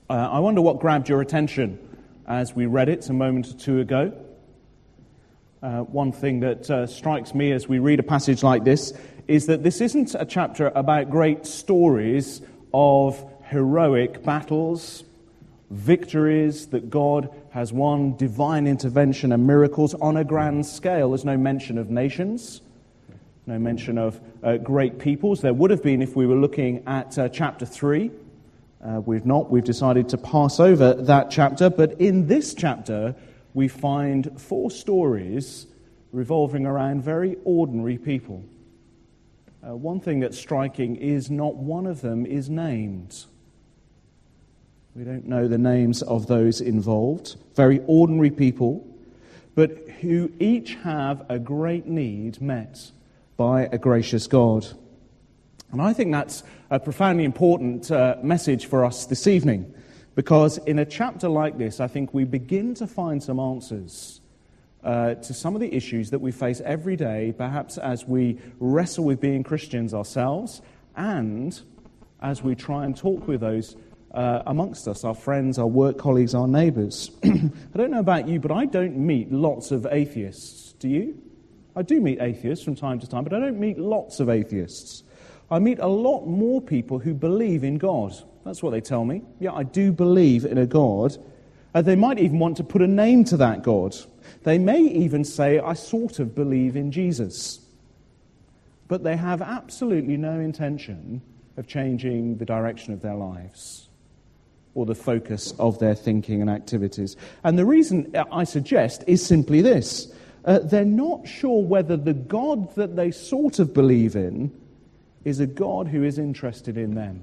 I wonder what grabbed your attention as we read it a moment or two ago. One thing that strikes me as we read a passage like this is that this isn't a chapter about great stories of heroic battles, victories that God has won, divine intervention and miracles on a grand scale. There's no mention of nations, no mention of great peoples. There would have been if we were looking at chapter 3. We've not. We've decided to pass over that chapter. But in this chapter, we find 4 stories revolving around very ordinary people. One thing that's striking is not one of them is named. We don't know the names of those involved. Very ordinary people, but who each have a great need met by a gracious God. And I think that's a profoundly important message for us this evening, because in a chapter like this, I think we begin to find some answers to some of the issues that we face every day, perhaps as we wrestle with being Christians ourselves, and as we try and talk with those amongst us, our friends, our work colleagues, our neighbours. I don't know about you, but I don't meet lots of atheists. Do you? I do meet atheists from time to time, but I don't meet lots of atheists. I meet a lot more people who believe in God. That's what they tell me. Yeah, I do believe in a God. They might even want to put a name to that God. They may even say, I sort of believe in Jesus. But they have absolutely no intention of changing the direction of their lives or the focus of their thinking and activities. And the reason I suggest is simply this. They're not sure whether the God that they sort of believe in is a God who is interested in them.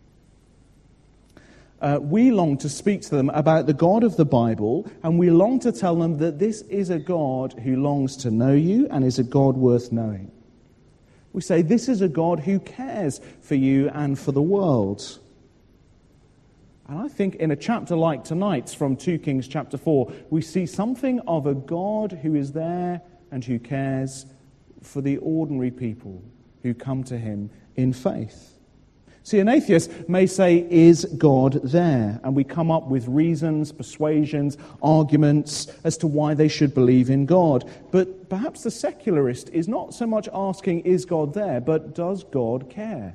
We long to speak to them about the God of the Bible, and we long to tell them that this is a God who longs to know you and is a God worth knowing. We say this is a God who cares for you and for the world. And I think in a chapter like tonight's from 2 Kings chapter 4, we see something of a God who is there and who cares for the ordinary people who come to him in faith. See, an atheist may say, is God there? And we come up with reasons, persuasions, arguments as to why they should believe in God. But perhaps the secularist is not so much asking, is God there, but does God care?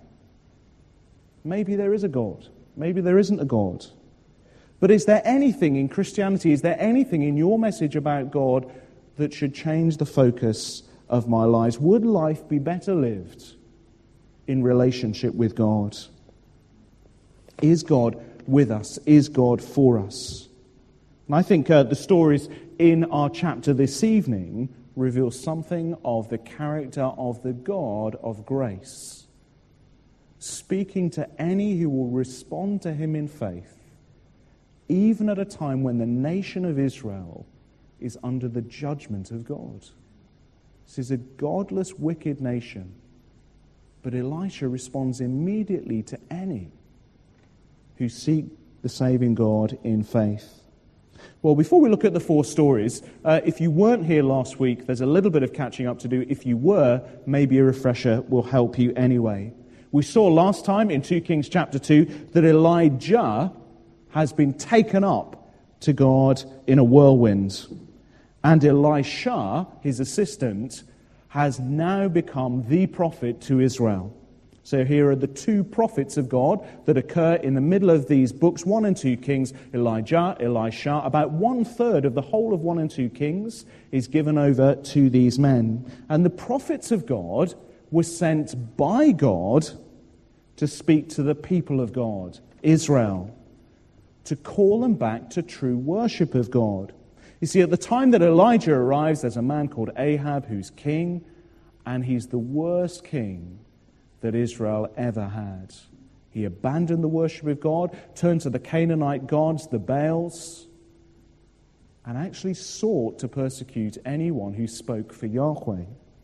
Maybe there is a God. Maybe there isn't a God. But is there anything in Christianity, is there anything in your message about God that should change the focus of my lives? Would life be better lived in relationship with God? Is God with us? Is God for us? And I think the stories in our chapter this evening reveal something of the character of the God of grace, speaking to any who will respond to him in faith, even at a time when the nation of Israel is under the judgment of God. This is a godless, wicked nation. But Elisha responds immediately to any who seek the saving God in faith. Well, before we look at the 4 stories, if you weren't here last week, there's a little bit of catching up to do. If you were, maybe a refresher will help you anyway. We saw last time in 2 Kings chapter 2 that Elijah has been taken up to God in a whirlwind. And Elisha, his assistant, has now become the prophet to Israel. So here are the 2 prophets of God that occur in the middle of these books, 1 and 2 Kings, Elijah, Elisha. About 1/3 of the whole of 1 and 2 Kings is given over to these men. And the prophets of God were sent by God to speak to the people of God, Israel, to call them back to true worship of God. You see, at the time that Elijah arrives, there's a man called Ahab who's king, and he's the worst king that Israel ever had. He abandoned the worship of God, turned to the Canaanite gods, the Baals, and actually sought to persecute anyone who spoke for Yahweh.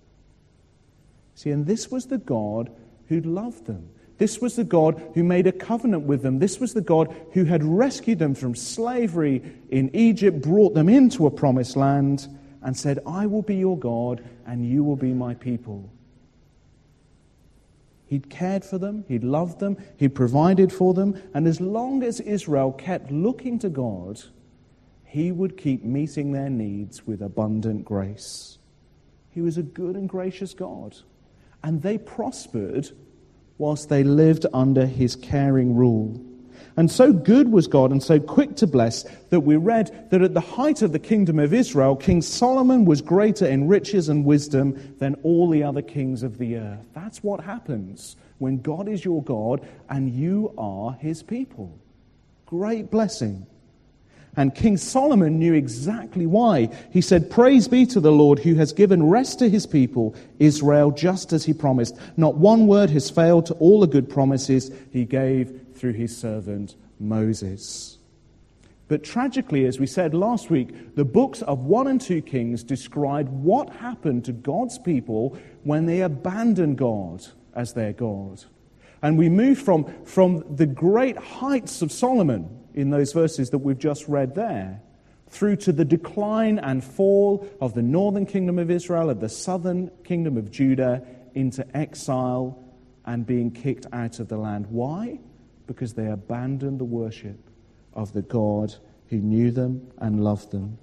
See, and this was the God who'd loved them. This was the God who made a covenant with them. This was the God who had rescued them from slavery in Egypt, brought them into a promised land, and said, I will be your God, and you will be my people. He'd cared for them, he'd loved them, he'd provided for them, and as long as Israel kept looking to God, he would keep meeting their needs with abundant grace. He was a good and gracious God, and they prospered whilst they lived under his caring rule. And so good was God and so quick to bless that we read that at the height of the kingdom of Israel, King Solomon was greater in riches and wisdom than all the other kings of the earth. That's what happens when God is your God and you are his people. Great blessing. And King Solomon knew exactly why. He said, "Praise be to the Lord who has given rest to his people, Israel, just as he promised. Not one word has failed to all the good promises he gave through his servant Moses." But tragically, as we said last week, the books of 1 and 2 Kings describe what happened to God's people when they abandoned God as their God. And we move from the great heights of Solomon in those verses that we've just read there, through to the decline and fall of the northern kingdom of Israel, of the southern kingdom of Judah, into exile and being kicked out of the land. Why? Because they abandoned the worship of the God who knew them and loved them.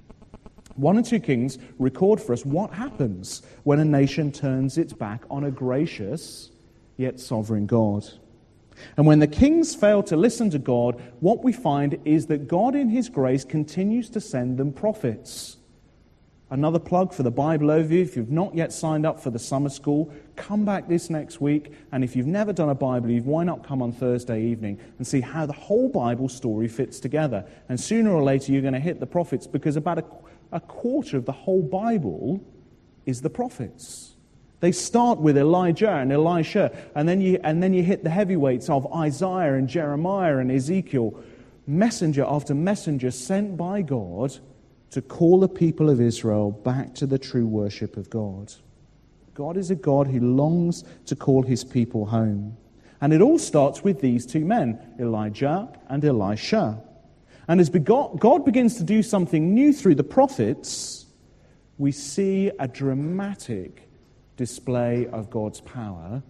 1 and 2 Kings record for us what happens when a nation turns its back on a gracious yet sovereign God. And when the kings fail to listen to God, what we find is that God in his grace continues to send them prophets. Another plug for the Bible overview. If you've not yet signed up for the summer school, come back this next week. And if you've never done a Bible review, why not come on Thursday evening and see how the whole Bible story fits together? And sooner or later you're going to hit the prophets, because about a quarter of the whole Bible is the prophets. They start with Elijah and Elisha, and then you hit the heavyweights of Isaiah and Jeremiah and Ezekiel, messenger after messenger sent by God to call the people of Israel back to the true worship of God. God is a God who longs to call his people home. And it all starts with these two men, Elijah and Elisha. And as God begins to do something new through the prophets, we see a dramatic display of God's power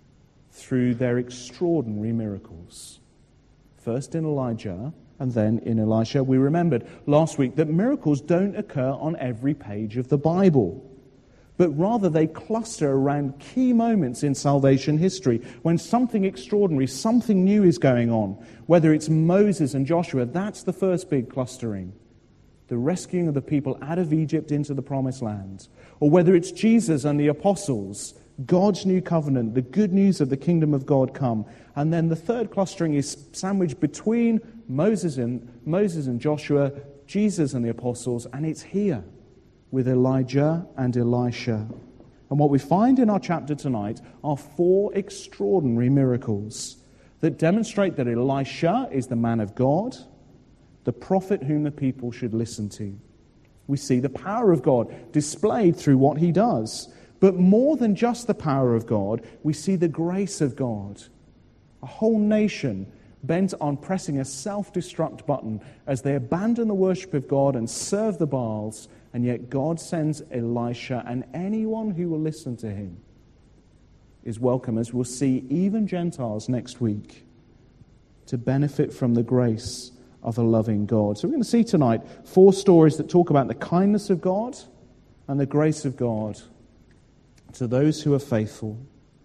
through their extraordinary miracles. First in Elijah and then in Elisha. We remembered last week that miracles don't occur on every page of the Bible, but rather they cluster around key moments in salvation history when something extraordinary, something new is going on. Whether it's Moses and Joshua, that's the first big clustering, the rescuing of the people out of Egypt into the promised land. Or whether it's Jesus and the apostles, God's new covenant, the good news of the kingdom of God come. And then the third clustering is sandwiched between Moses and Joshua, Jesus and the apostles, and it's here with Elijah and Elisha. And what we find in our chapter tonight are 4 extraordinary miracles that demonstrate that Elisha is the man of God, the prophet whom the people should listen to. We see the power of God displayed through what he does. But more than just the power of God, we see the grace of God. A whole nation bent on pressing a self-destruct button as they abandon the worship of God and serve the Baals, and yet God sends Elisha, and anyone who will listen to him is welcome, as we'll see even Gentiles next week, to benefit from the grace of a loving God. So we're going to see tonight 4 stories that talk about the kindness of God and the grace of God to those who are faithful.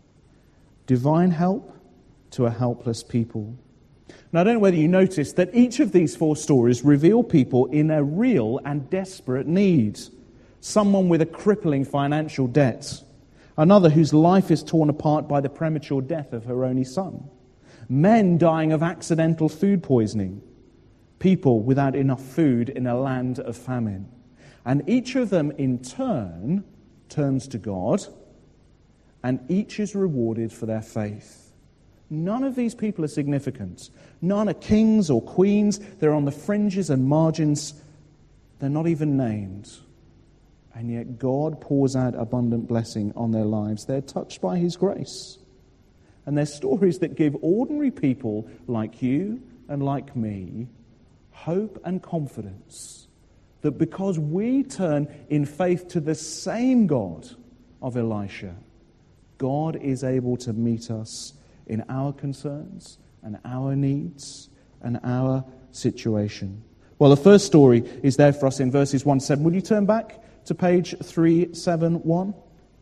Divine help to a helpless people. Now, I don't know whether you noticed that each of these 4 stories reveal people in a real and desperate need. Someone with a crippling financial debt. Another whose life is torn apart by the premature death of her only son. Men dying of accidental food poisoning. People without enough food in a land of famine. And each of them in turn turns to God, and each is rewarded for their faith. None of these people are significant. None are kings or queens. They're on the fringes and margins. They're not even named. And yet God pours out abundant blessing on their lives. They're touched by his grace. And they're stories that give ordinary people like you and like me hope and confidence that because we turn in faith to the same God of Elisha, God is able to meet us in our concerns and our needs and our situation. Well, the first story is there for us in verses 1 to 7. Would you turn back to page 371?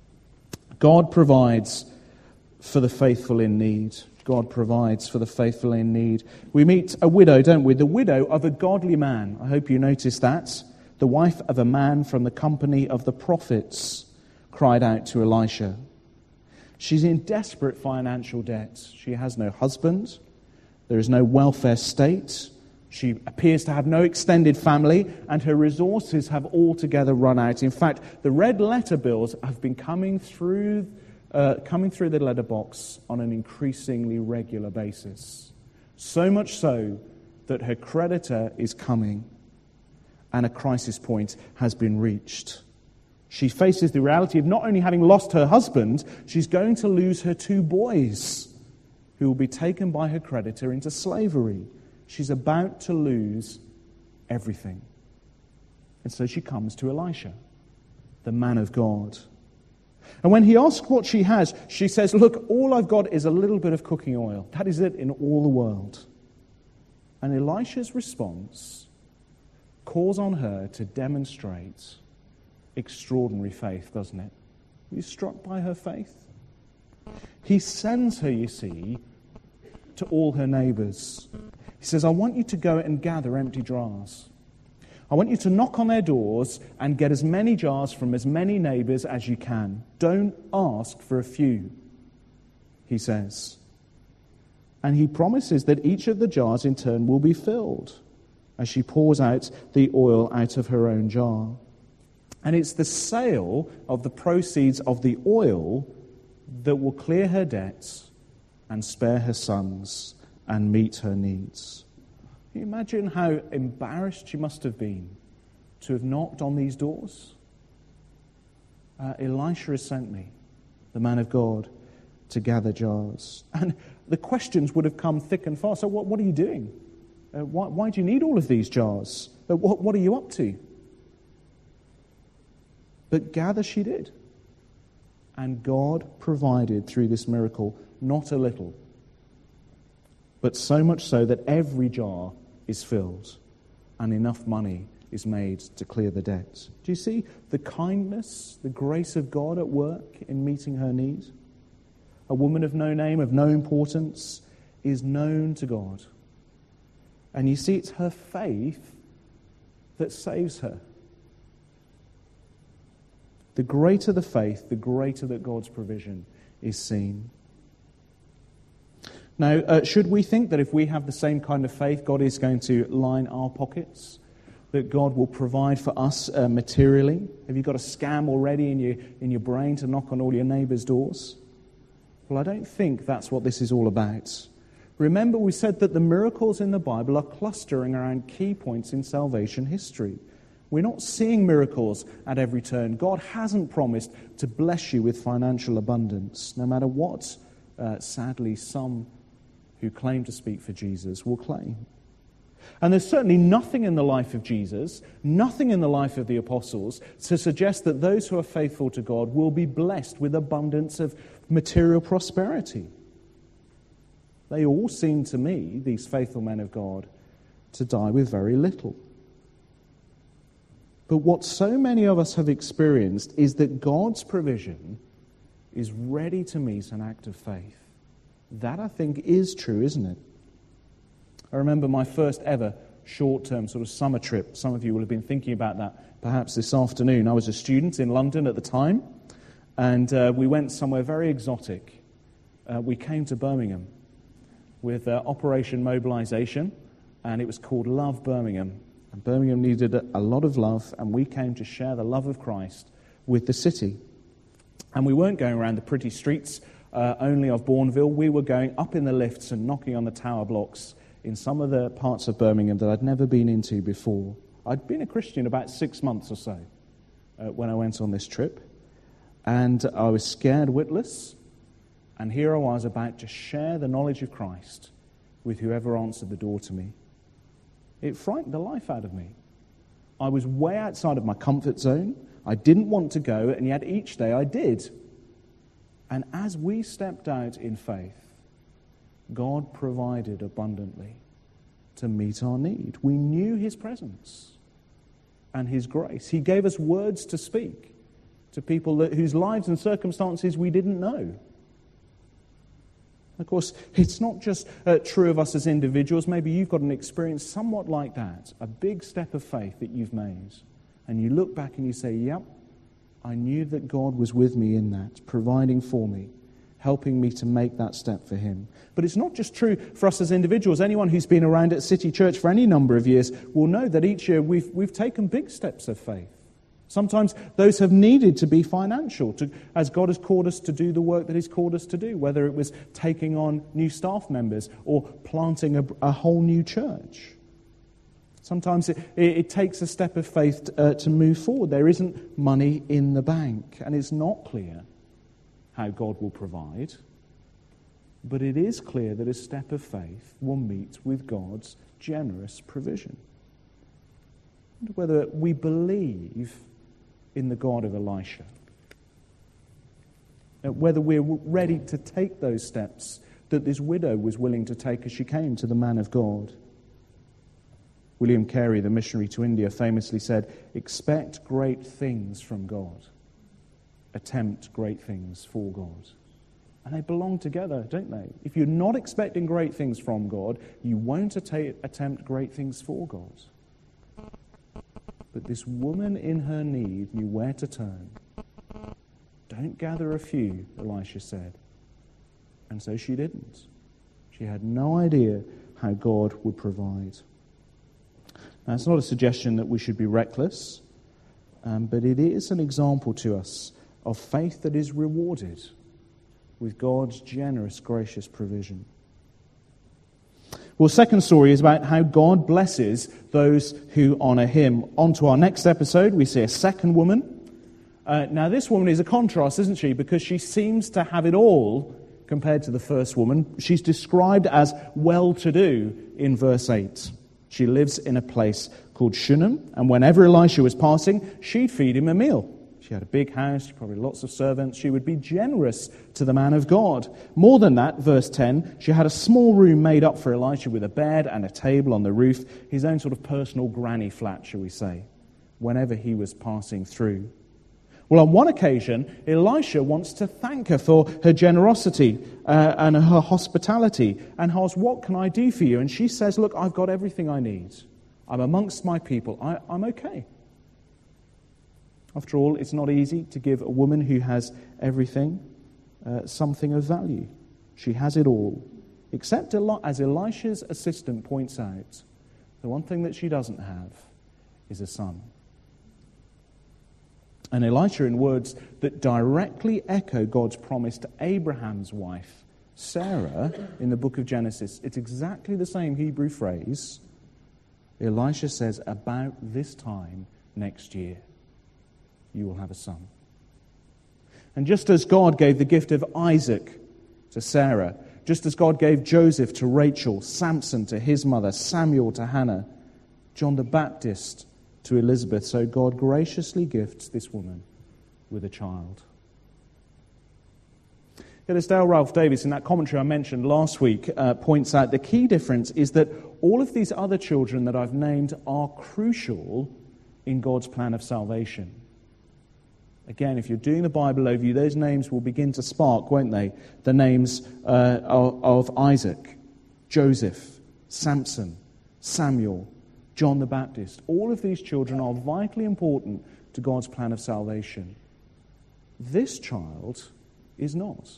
God provides for the faithful in need. God provides for the faithful in need. We meet a widow, don't we? The widow of a godly man. I hope you noticed that. The wife of a man from the company of the prophets cried out to Elisha. She's in desperate financial debt. She has no husband. There is no welfare state. She appears to have no extended family, and her resources have altogether run out. In fact, the red letter bills have been coming through the letterbox on an increasingly regular basis. So much so that her creditor is coming, and a crisis point has been reached. She faces the reality of not only having lost her husband, she's going to lose her 2 boys, who will be taken by her creditor into slavery. She's about to lose everything. And so she comes to Elisha, the man of God. And when he asks what she has, she says, look, all I've got is a little bit of cooking oil. That is it in all the world. And Elisha's response calls on her to demonstrate extraordinary faith, doesn't it? Are you struck by her faith? He sends her, you see, to all her neighbors. He says, I want you to go and gather empty jars. I want you to knock on their doors and get as many jars from as many neighbors as you can. Don't ask for a few, he says. And he promises that each of the jars in turn will be filled as she pours out the oil out of her own jar. And it's the sale of the proceeds of the oil that will clear her debts and spare her sons and meet her needs. Can you imagine how embarrassed she must have been to have knocked on these doors? Elisha has sent me, the man of God, to gather jars. And the questions would have come thick and fast. So what are you doing? Why do you need all of these jars? What are you up to? But gather she did. And God provided through this miracle not a little, but so much so that every jar is filled and enough money is made to clear the debt. Do you see the kindness, the grace of God at work in meeting her need? A woman of no name, of no importance, is known to God. And you see, it's her faith that saves her. The greater the faith, the greater that God's provision is seen. Now, should we think that if we have the same kind of faith, God is going to line our pockets? That God will provide for us materially? Have you got a scam already in your brain to knock on all your neighbours' doors? Well, I don't think that's what this is all about. Remember, we said that the miracles in the Bible are clustering around key points in salvation history. We're not seeing miracles at every turn. God hasn't promised to bless you with financial abundance, no matter what, sadly, some who claim to speak for Jesus will claim. And there's certainly nothing in the life of Jesus, nothing in the life of the apostles, to suggest that those who are faithful to God will be blessed with abundance of material prosperity. They all seem to me, these faithful men of God, to die with very little. But what so many of us have experienced is that God's provision is ready to meet an act of faith. That, I think, is true, isn't it? I remember my first ever short-term sort of summer trip. Some of you will have been thinking about that perhaps this afternoon. I was a student in London at the time, and we went somewhere very exotic. We came to Birmingham with Operation Mobilisation, and it was called Love Birmingham. And Birmingham needed a lot of love, and we came to share the love of Christ with the city. And we weren't going around the pretty streets only of Bourneville. We were going up in the lifts and knocking on the tower blocks in some of the parts of Birmingham that I'd never been into before. I'd been a Christian about 6 months or so when I went on this trip. And I was scared witless. And here I was about to share the knowledge of Christ with whoever answered the door to me. It frightened the life out of me. I was way outside of my comfort zone. I didn't want to go, and yet each day I did. And as we stepped out in faith, God provided abundantly to meet our need. We knew his presence and his grace. He gave us words to speak to people whose lives and circumstances we didn't know. Of course, it's not just true of us as individuals. Maybe you've got an experience somewhat like that, a big step of faith that you've made. And you look back and you say, yep, I knew that God was with me in that, providing for me, helping me to make that step for him. But it's not just true for us as individuals. Anyone who's been around at City Church for any number of years will know that each year we've taken big steps of faith. Sometimes those have needed to be financial, as God has called us to do the work that he's called us to do, whether it was taking on new staff members or planting a whole new church. Sometimes it takes a step of faith to move forward. There isn't money in the bank, and it's not clear how God will provide. But it is clear that a step of faith will meet with God's generous provision. Whether we believe in the God of Elisha, whether we're ready to take those steps that this widow was willing to take as she came to the man of God. William Carey, the missionary to India, famously said, "Expect great things from God. Attempt great things for God." And they belong together, don't they? If you're not expecting great things from God, you won't attempt great things for God. But this woman in her need knew where to turn. Don't gather a few, Elisha said. And so she didn't. She had no idea how God would provide. Now, it's not a suggestion that we should be reckless, but it is an example to us of faith that is rewarded with God's generous, gracious provision. Well, the second story is about how God blesses those who honour him. On to our next episode, we see a second woman. Now, this woman is a contrast, isn't she? Because she seems to have it all compared to the first woman. She's described as well-to-do in verse 8. She lives in a place called Shunem, and whenever Elisha was passing, she'd feed him a meal. She had a big house, probably lots of servants. She would be generous to the man of God. More than that, verse 10, she had a small room made up for Elisha with a bed and a table on the roof, his own sort of personal granny flat, shall we say, whenever he was passing through. Well, on one occasion, Elisha wants to thank her for her generosity and her hospitality and asks, "What can I do for you?" And she says, "Look, I've got everything I need. I'm amongst my people. I'm okay." After all, it's not easy to give a woman who has everything something of value. She has it all. Except, as Elisha's assistant points out, the one thing that she doesn't have is a son. And Elisha, in words that directly echo God's promise to Abraham's wife, Sarah, in the book of Genesis, it's exactly the same Hebrew phrase. Elisha says, "About this time next year, you will have a son." And just as God gave the gift of Isaac to Sarah, just as God gave Joseph to Rachel, Samson to his mother, Samuel to Hannah, John the Baptist to Elizabeth, so God graciously gifts this woman with a child. Yet as Dale Ralph Davis, in that commentary I mentioned last week, points out, the key difference is that all of these other children that I've named are crucial in God's plan of salvation. Again, if you're doing the Bible overview, those names will begin to spark, won't they? The names of Isaac, Joseph, Samson, Samuel, John the Baptist. All of these children are vitally important to God's plan of salvation. This child is not.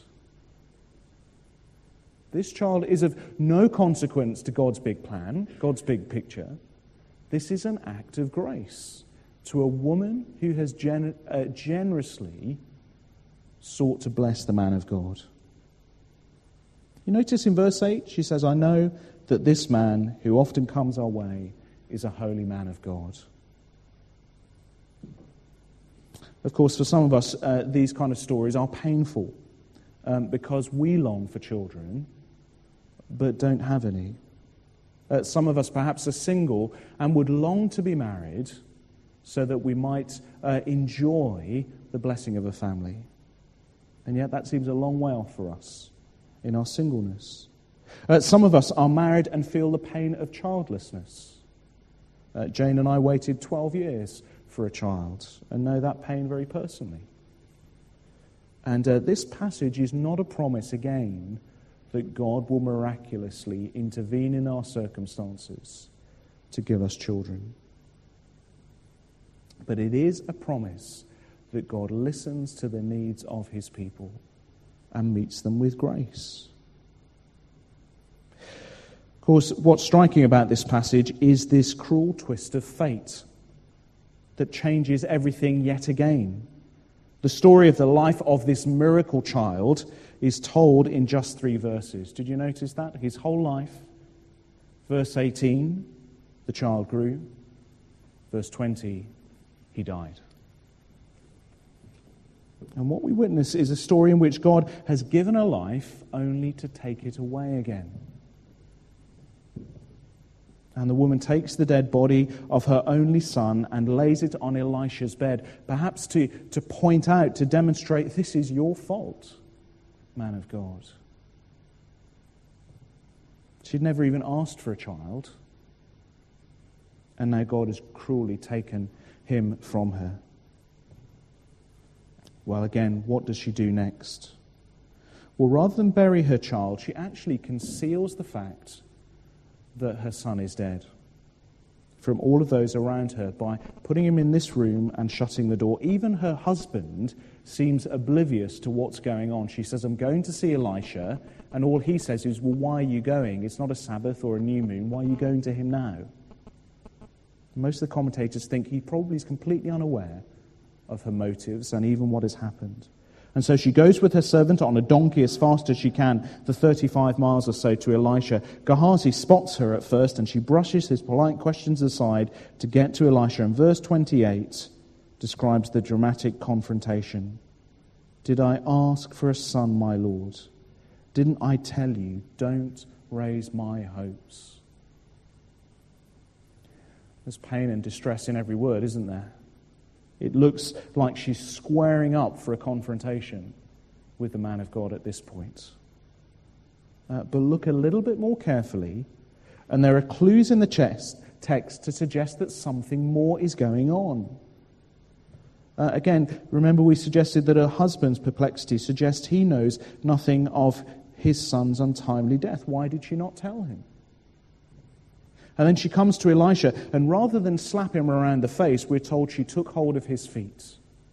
This child is of no consequence to God's big plan, God's big picture. This is an act of grace to a woman who has generously sought to bless the man of God. You notice in verse 8, she says, "I know that this man who often comes our way is a holy man of God." Of course, for some of us, these kind of stories are painful because we long for children but don't have any. Some of us perhaps are single and would long to be married so that we might enjoy the blessing of a family. And yet that seems a long way off for us in our singleness. Some of us are married and feel the pain of childlessness. Jane and I waited 12 years for a child and know that pain very personally. And this passage is not a promise, again, that God will miraculously intervene in our circumstances to give us children. But it is a promise that God listens to the needs of his people and meets them with grace. Of course, what's striking about this passage is this cruel twist of fate that changes everything yet again. The story of the life of this miracle child is told in just 3 verses. Did you notice that? His whole life. Verse 18, the child grew. Verse 20, he died. And what we witness is a story in which God has given a life only to take it away again. And the woman takes the dead body of her only son and lays it on Elisha's bed, perhaps to point out, to demonstrate, this is your fault, man of God. She'd never even asked for a child, and now God has cruelly taken him from her. Well, again, what does she do next? Well, rather than bury her child, she actually conceals the fact that her son is dead from all of those around her by putting him in this room and shutting the door. Even her husband seems oblivious to what's going on. She says, I'm going to see Elisha, and all he says is, well, why are you going? It's not a Sabbath or a new moon. Why are you going to him now? Most of the commentators think he probably is completely unaware of her motives and even what has happened. And so she goes with her servant on a donkey as fast as she can, the 35 miles or so to Elisha. Gehazi spots her at first, and she brushes his polite questions aside to get to Elisha. And verse 28 describes the dramatic confrontation. Did I ask for a son, my Lord? Didn't I tell you, don't raise my hopes? There's pain and distress in every word, isn't there? It looks like she's squaring up for a confrontation with the man of God at this point. But look a little bit more carefully, and there are clues in the text to suggest that something more is going on. Again, remember we suggested that her husband's perplexity suggests he knows nothing of his son's untimely death. Why did she not tell him? And then she comes to Elisha, and rather than slap him around the face, we're told she took hold of his feet.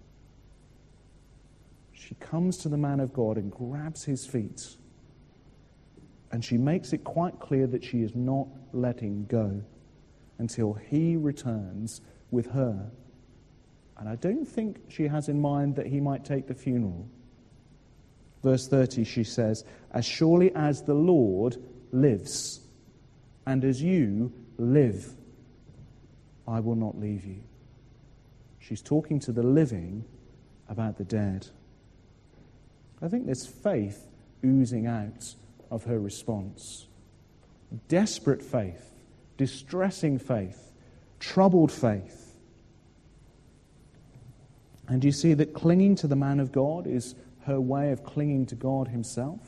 She comes to the man of God and grabs his feet. And she makes it quite clear that she is not letting go until he returns with her. And I don't think she has in mind that he might take the funeral. Verse 30, she says, as surely as the Lord lives, and as you live, I will not leave you. She's talking to the living about the dead. I think there's faith oozing out of her response. Desperate faith, distressing faith, troubled faith. And you see that clinging to the man of God is her way of clinging to God himself.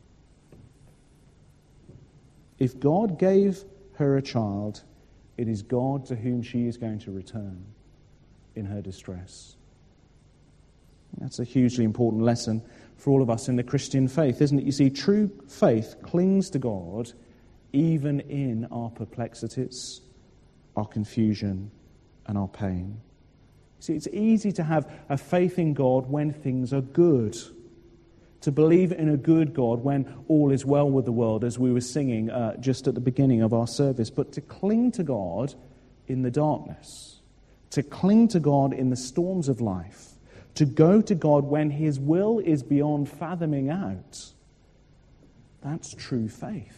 If God gave her a child, it is God to whom she is going to return in her distress. That's a hugely important lesson for all of us in the Christian faith, isn't it? You see, true faith clings to God even in our perplexities, our confusion, and our pain. See, it's easy to have a faith in God when things are good, to believe in a good God when all is well with the world, as we were singing just at the beginning of our service. But to cling to God in the darkness, to cling to God in the storms of life, to go to God when his will is beyond fathoming out, that's true faith.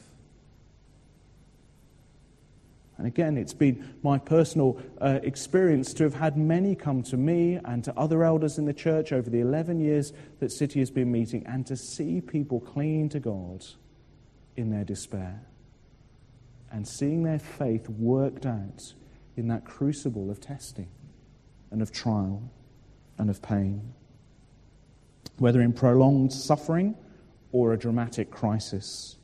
And again, it's been my personal experience to have had many come to me and to other elders in the church over the 11 years that City has been meeting, and to see people clinging to God in their despair and seeing their faith worked out in that crucible of testing and of trial and of pain. whether in prolonged suffering or a dramatic crisis.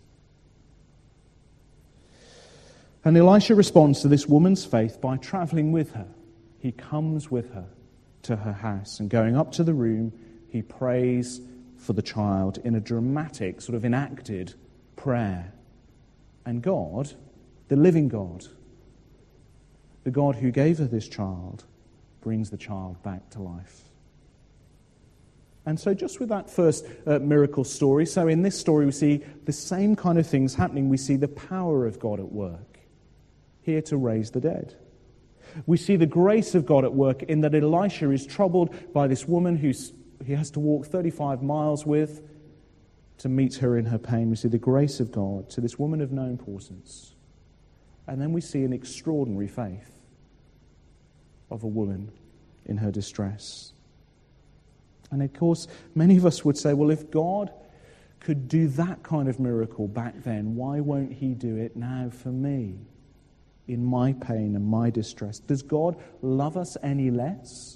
And Elisha responds to this woman's faith by traveling with her. He comes with her to her house, and going up to the room, he prays for the child in a dramatic, sort of enacted prayer. And God, the living God, the God who gave her this child, brings the child back to life. And so just with that first miracle story, so in this story we see the same kind of things happening. We see the power of God at work, here to raise the dead. We see the grace of God at work in that Elisha is troubled by this woman who he has to walk 35 miles with to meet her in her pain. We see the grace of God to this woman of no importance. And then we see an extraordinary faith of a woman in her distress. And of course, many of us would say, well, if God could do that kind of miracle back then, why won't he do it now for me? In my pain and my distress. Does God love us any less?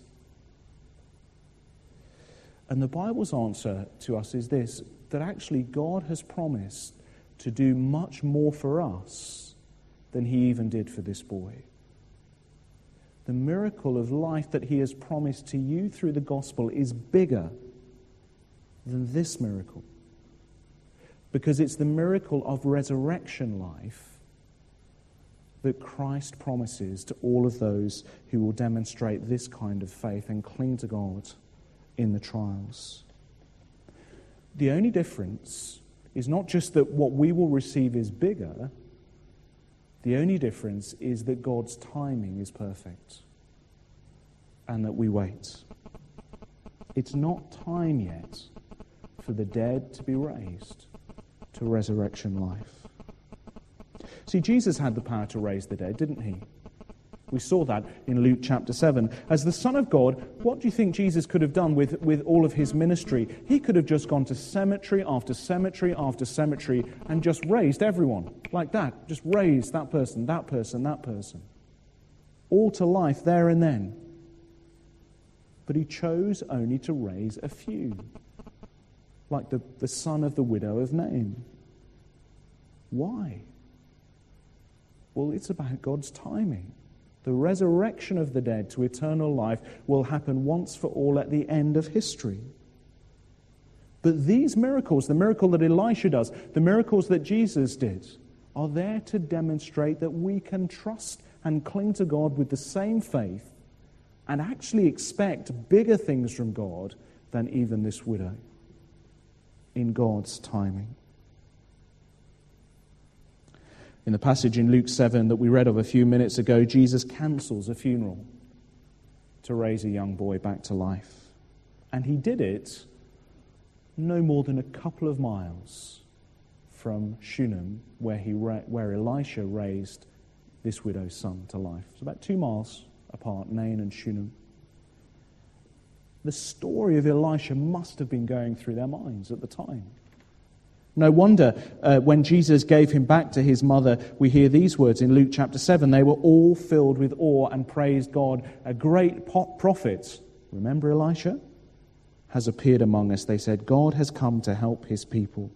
And the Bible's answer to us is this, that actually God has promised to do much more for us than he even did for this boy. The miracle of life that he has promised to you through the gospel is bigger than this miracle. Because it's the miracle of resurrection life that Christ promises to all of those who will demonstrate this kind of faith and cling to God in the trials. The only difference is not just that what we will receive is bigger. The only difference is that God's timing is perfect and that we wait. It's not time yet for the dead to be raised to resurrection life. See, Jesus had the power to raise the dead, didn't he? We saw that in Luke chapter 7. As the Son of God, what do you think Jesus could have done with all of his ministry? He could have just gone to cemetery after cemetery after cemetery and just raised everyone like that. Just raised that person, that person, that person. All to life there and then. But he chose only to raise a few. Like the son of the widow of Nain. Why? Well, it's about God's timing. The resurrection of the dead to eternal life will happen once for all at the end of history. But these miracles, the miracle that Elisha does, the miracles that Jesus did, are there to demonstrate that we can trust and cling to God with the same faith and actually expect bigger things from God than even this widow in God's timing. In the passage in Luke 7 that we read of a few minutes ago, Jesus cancels a funeral to raise a young boy back to life. And he did it no more than a couple of miles from Shunem, where Elisha raised this widow's son to life. It's about 2 miles apart, Nain and Shunem. The story of Elisha must have been going through their minds at the time. No wonder when Jesus gave him back to his mother, we hear these words in Luke chapter 7. They were all filled with awe and praised God. A great prophet, remember Elisha, has appeared among us. They said, God has come to help his people.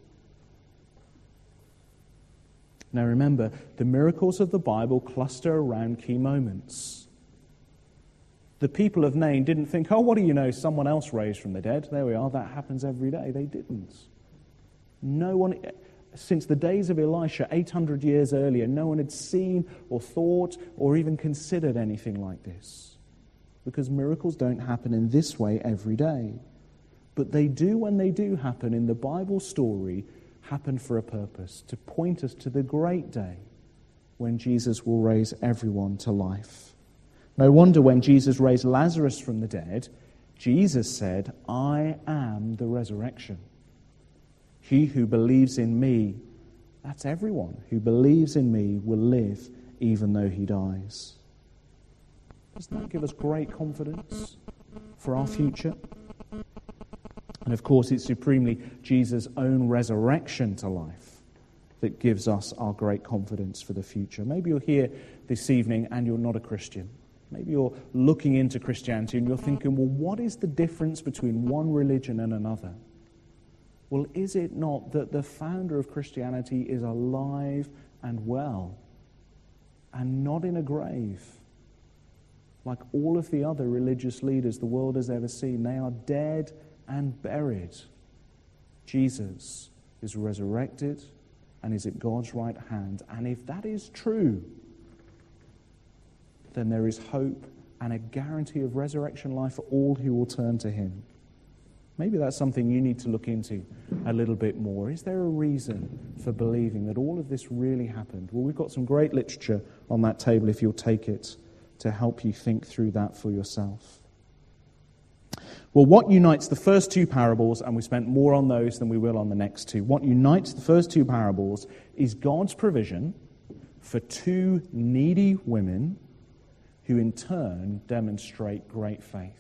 Now remember, the miracles of the Bible cluster around key moments. The people of Nain didn't think, oh, what do you know, someone else raised from the dead. There we are, that happens every day. They didn't. No one, since the days of Elisha, 800 years earlier, no one had seen or thought or even considered anything like this. Because miracles don't happen in this way every day. But they do, when they do happen in the Bible story, happen for a purpose, to point us to the great day when Jesus will raise everyone to life. No wonder when Jesus raised Lazarus from the dead, Jesus said, I am the resurrection. He who believes in me, that's everyone who believes in me, will live even though he dies. Doesn't that give us great confidence for our future? And of course, it's supremely Jesus' own resurrection to life that gives us our great confidence for the future. Maybe you're here this evening and you're not a Christian. Maybe you're looking into Christianity and you're thinking, well, what is the difference between one religion and another? Well, is it not that the founder of Christianity is alive and well and not in a grave? Like all of the other religious leaders the world has ever seen, they are dead and buried. Jesus is resurrected and is at God's right hand. And if that is true, then there is hope and a guarantee of resurrection life for all who will turn to him. Maybe that's something you need to look into a little bit more. Is there a reason for believing that all of this really happened? Well, we've got some great literature on that table if you'll take it to help you think through that for yourself. Well, what unites the first two parables, and we spent more on those than we will on the next two, what unites the first two parables is God's provision for two needy women who in turn demonstrate great faith.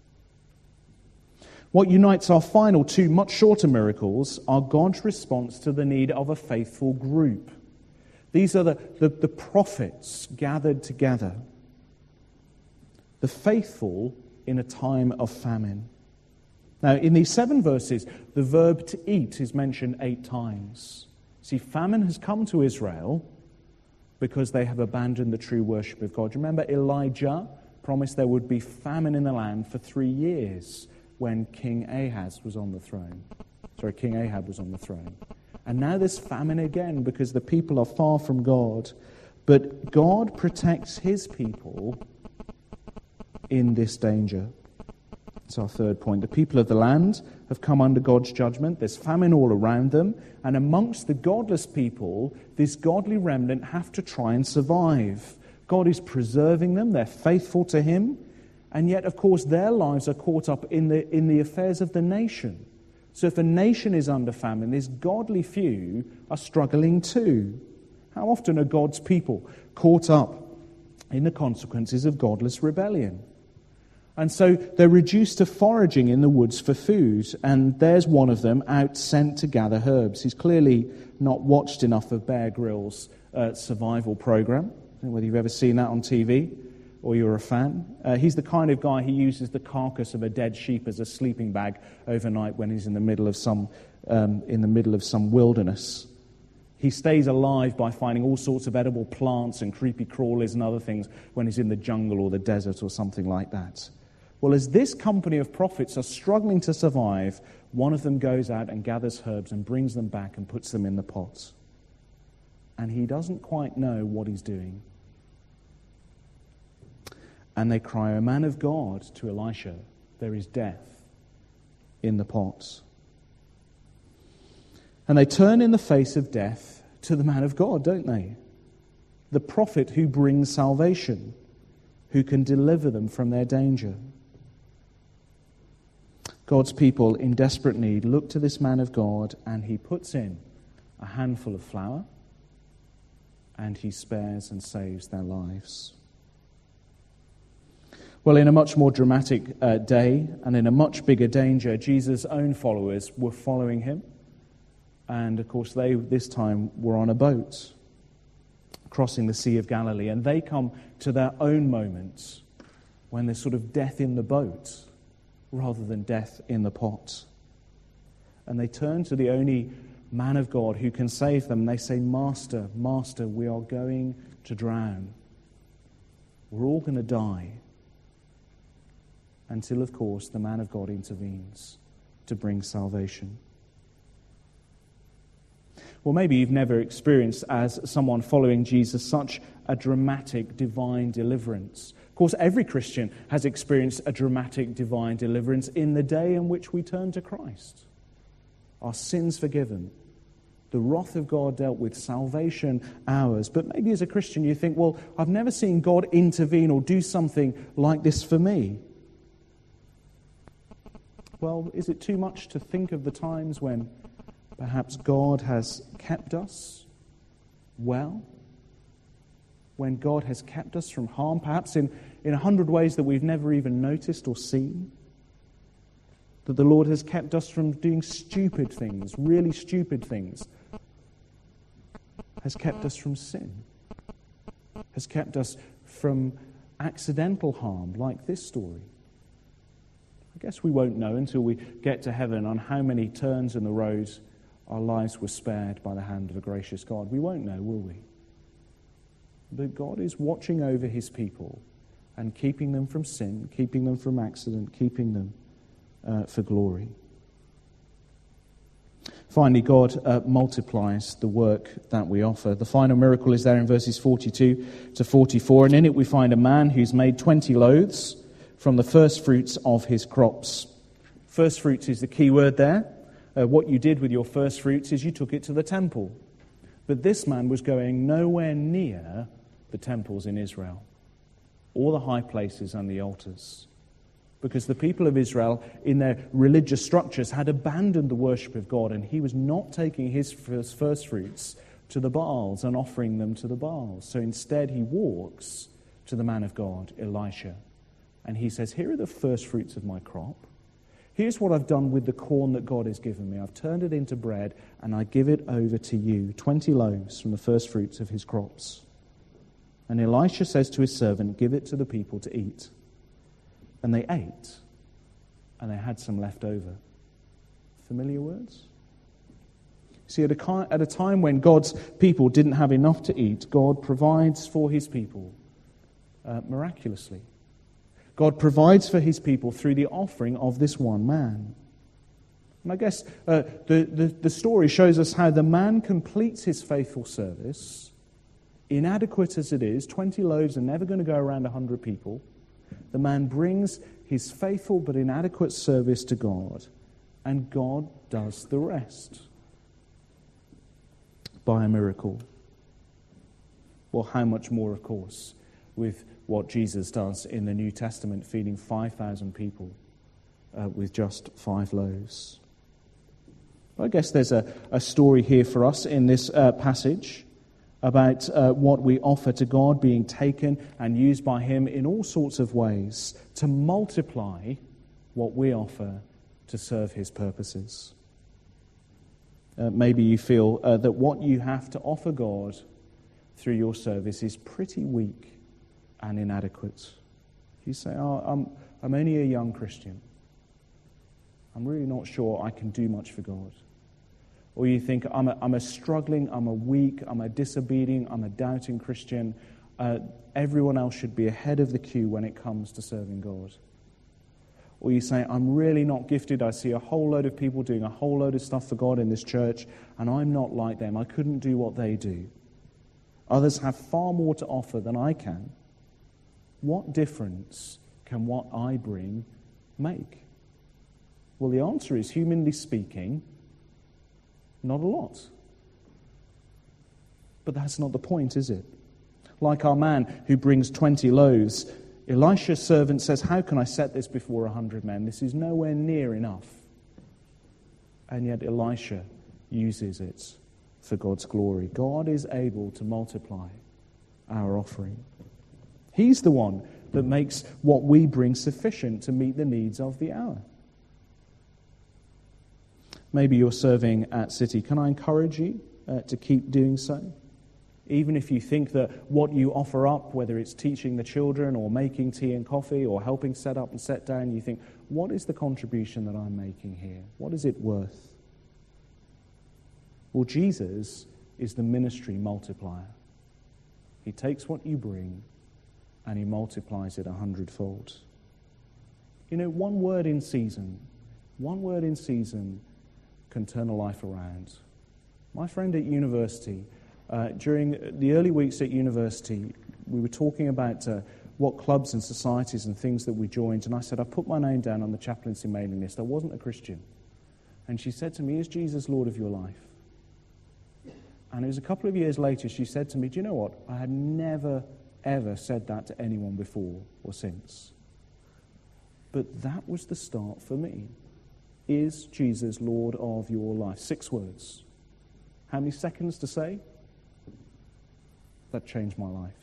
What unites our final two much shorter miracles are God's response to the need of a faithful group. These are the prophets gathered together, the faithful in a time of famine. Now, in these 7 verses, the verb to eat is mentioned 8 times. See, famine has come to Israel because they have abandoned the true worship of God. Remember, Elijah promised there would be famine in the land for 3 years when King Ahab was on the throne. And now there's famine again because the people are far from God. But God protects his people in this danger. It's our third point. The people of the land have come under God's judgment. There's famine all around them. And amongst the godless people, this godly remnant have to try and survive. God is preserving them. They're faithful to him. And yet, of course, their lives are caught up in the affairs of the nation. So if a nation is under famine, this godly few are struggling too. How often are God's people caught up in the consequences of godless rebellion? And so they're reduced to foraging in the woods for food, and there's one of them out sent to gather herbs. He's clearly not watched enough of Bear Grylls' survival program. I don't know whether you've ever seen that on TV or you're a fan. He's the kind of guy who uses the carcass of a dead sheep as a sleeping bag overnight when he's in the middle of some wilderness. He stays alive by finding all sorts of edible plants and creepy crawlers and other things when he's in the jungle or the desert or something like that. Well, as this company of prophets are struggling to survive, one of them goes out and gathers herbs and brings them back and puts them in the pot. And he doesn't quite know what he's doing. And they cry, "O man of God," to Elisha, "there is death in the pot." And they turn in the face of death to the man of God, don't they? The prophet who brings salvation, who can deliver them from their danger. God's people in desperate need look to this man of God, and he puts in a handful of flour, and he spares and saves their lives. Well, in a much more dramatic day and in a much bigger danger, Jesus' own followers were following him. And, of course, they, this time, were on a boat crossing the Sea of Galilee. And they come to their own moments when there's sort of death in the boat rather than death in the pot. And they turn to the only man of God who can save them. They say, "Master, Master, we are going to drown. We're all going to die." Until, of course, the man of God intervenes to bring salvation. Well, maybe you've never experienced, as someone following Jesus, such a dramatic divine deliverance. Of course, every Christian has experienced a dramatic divine deliverance in the day in which we turn to Christ. Our sins forgiven, the wrath of God dealt with, salvation ours. But maybe as a Christian you think, well, I've never seen God intervene or do something like this for me. Well, is it too much to think of the times when perhaps God has kept us well? When God has kept us from harm, perhaps in 100 ways that we've never even noticed or seen? That the Lord has kept us from doing stupid things, really stupid things. Has kept us from sin. Has kept us from accidental harm like this story? I guess we won't know until we get to heaven on how many turns in the road our lives were spared by the hand of a gracious God. We won't know, will we? But God is watching over his people and keeping them from sin, keeping them from accident, keeping them for glory. Finally, God multiplies the work that we offer. The final miracle is there in verses 42 to 44, and in it we find a man who's made 20 loaves from the first fruits of his crops. First fruits is the key word there. What you did with your first fruits is you took it to the temple. But this man was going nowhere near the temples in Israel, or the high places and the altars, because the people of Israel, in their religious structures, had abandoned the worship of God, and he was not taking his first fruits to the Baals and offering them to the Baals. So instead he walks to the man of God, Elisha, and he says, here are the first fruits of my crop. Here's what I've done with the corn that God has given me. I've turned it into bread, and I give it over to you, 20 loaves from the first fruits of his crops. And Elisha says to his servant, give it to the people to eat. And they ate, and they had some left over. Familiar words? See, at a time when God's people didn't have enough to eat, God provides for his people miraculously. God provides for his people through the offering of this one man. And I guess the story shows us how the man completes his faithful service, inadequate as it is. 20 loaves are never going to go around 100 people. The man brings his faithful but inadequate service to God, and God does the rest by a miracle. Well, how much more, of course, with what Jesus does in the New Testament, feeding 5,000 people with just 5 loaves. I guess there's a story here for us in this passage about what we offer to God being taken and used by him in all sorts of ways to multiply what we offer to serve his purposes. Maybe you feel that what you have to offer God through your service is pretty weak and inadequate. You say, I'm only a young Christian. I'm really not sure I can do much for God. Or you think, I'm a struggling, I'm a weak, I'm a disobedient, I'm a doubting Christian. Everyone else should be ahead of the queue when it comes to serving God. Or you say, I'm really not gifted. I see a whole load of people doing a whole load of stuff for God in this church, and I'm not like them. I couldn't do what they do. Others have far more to offer than I can. What difference can what I bring make? Well, the answer is, humanly speaking, not a lot. But that's not the point, is it? Like our man who brings 20 loaves, Elisha's servant says, how can I set this before 100 men? This is nowhere near enough. And yet Elisha uses it for God's glory. God is able to multiply our offering. He's the one that makes what we bring sufficient to meet the needs of the hour. Maybe you're serving at City. Can I encourage you to keep doing so? Even if you think that what you offer up, whether it's teaching the children or making tea and coffee or helping set up and set down, you think, what is the contribution that I'm making here? What is it worth? Well, Jesus is the ministry multiplier. He takes what you bring and he multiplies it 100-fold. You know, one word in season can turn a life around. My friend at university, during the early weeks at university, we were talking about what clubs and societies and things that we joined, and I said, I put my name down on the chaplaincy mailing list. I wasn't a Christian. And she said to me, is Jesus Lord of your life? And it was a couple of years later she said to me, do you know what? I had never, ever said that to anyone before or since. But that was the start for me. Is Jesus Lord of your life? 6 words. How many seconds to say? That changed my life.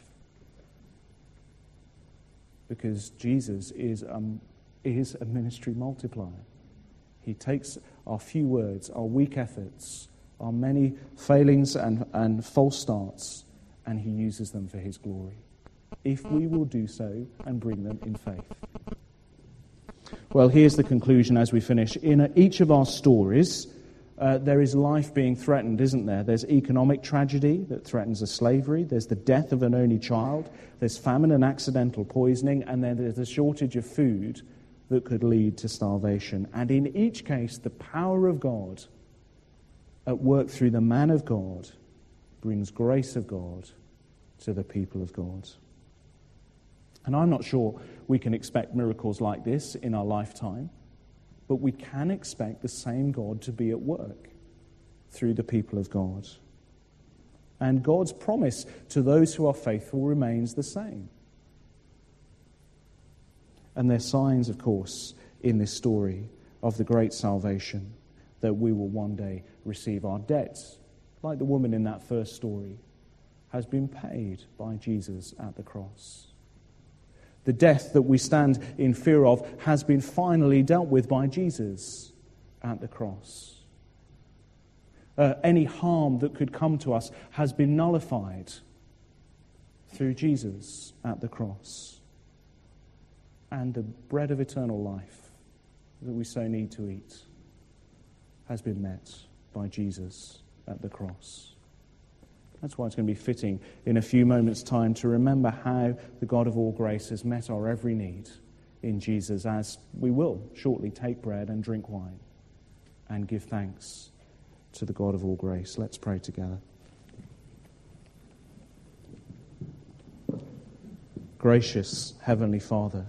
Because Jesus is a ministry multiplier. He takes our few words, our weak efforts, our many failings and false starts, and he uses them for his glory. if we will do so and bring them in faith. Well, here's the conclusion as we finish. In each of our stories, there is life being threatened, isn't there? There's economic tragedy that threatens a slavery. There's the death of an only child. There's famine and accidental poisoning. And then there's a shortage of food that could lead to starvation. And in each case, the power of God at work through the man of God brings grace of God to the people of God. And I'm not sure we can expect miracles like this in our lifetime, but we can expect the same God to be at work through the people of God. And God's promise to those who are faithful remains the same. And there's signs, of course, in this story of the great salvation that we will one day receive. Our debts, like the woman in that first story, has been paid by Jesus at the cross. The death that we stand in fear of has been finally dealt with by Jesus at the cross. Any harm that could come to us has been nullified through Jesus at the cross. And the bread of eternal life that we so need to eat has been met by Jesus at the cross. That's why it's going to be fitting in a few moments' time to remember how the God of all grace has met our every need in Jesus, as we will shortly take bread and drink wine and give thanks to the God of all grace. Let's pray together. Gracious Heavenly Father,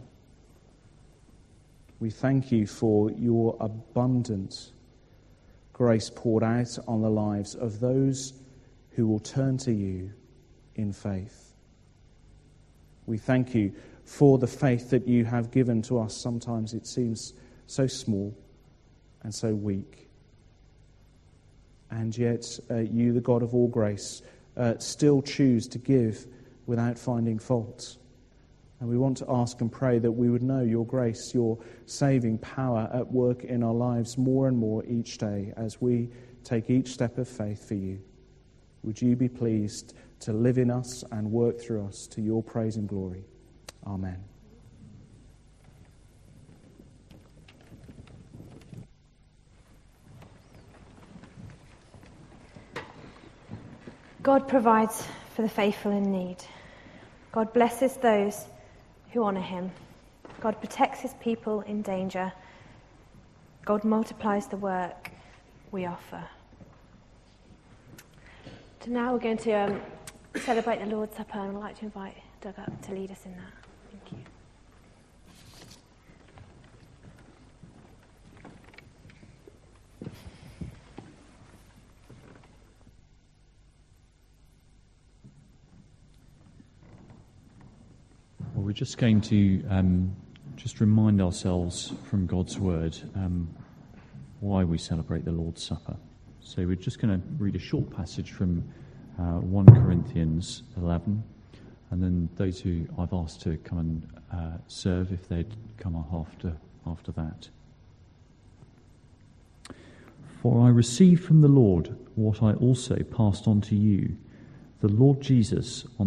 we thank you for your abundant grace poured out on the lives of those who will turn to you in faith. We thank you for the faith that you have given to us. Sometimes it seems so small and so weak. And yet you, the God of all grace, still choose to give without finding fault. And we want to ask and pray that we would know your grace, your saving power at work in our lives more and more each day as we take each step of faith for you. Would you be pleased to live in us and work through us to your praise and glory? Amen. God provides for the faithful in need. God blesses those who honour him. God protects his people in danger. God multiplies the work we offer. So now we're going to celebrate the Lord's Supper, and I'd like to invite Doug up to lead us in that. Thank you. Well, we're just going to just remind ourselves from God's Word why we celebrate the Lord's Supper. So we're just going to read a short passage from 1 Corinthians 11, and then those who I've asked to come and serve, if they'd come after that. For I received from the Lord what I also passed on to you. The Lord Jesus, on